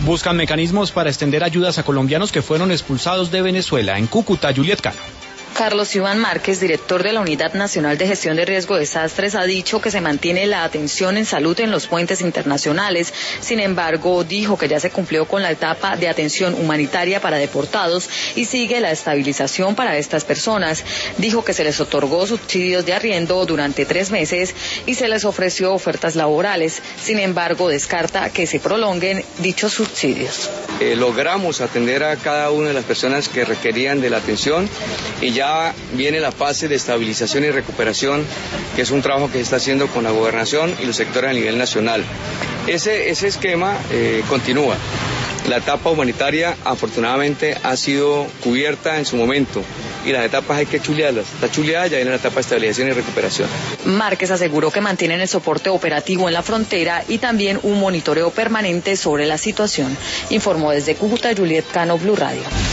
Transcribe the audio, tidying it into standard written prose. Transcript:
Buscan mecanismos para extender ayudas a colombianos que fueron expulsados de Venezuela. En Cúcuta, Juliet Cano. Carlos Iván Márquez, director de la Unidad Nacional de Gestión de Riesgo de Desastres, ha dicho que se mantiene la atención en salud en los puentes internacionales. Sin embargo, dijo que ya se cumplió con la etapa de atención humanitaria para deportados y sigue la estabilización para estas personas. Dijo que se les otorgó subsidios de arriendo durante 3 meses y se les ofreció ofertas laborales. Sin embargo, descarta que se prolonguen dichos subsidios. Logramos atender a cada una de las personas que requerían de la atención y ya viene la fase de estabilización y recuperación, que es un trabajo que se está haciendo con la gobernación y los sectores a nivel nacional. Ese esquema continúa. La etapa humanitaria afortunadamente ha sido cubierta en su momento y las etapas hay que chulearlas. Está chuleada, ya viene la etapa de estabilización y recuperación. Márquez aseguró que mantienen el soporte operativo en la frontera y también un monitoreo permanente sobre la situación. Informó desde Cúcuta, Juliet Cano, Blue Radio.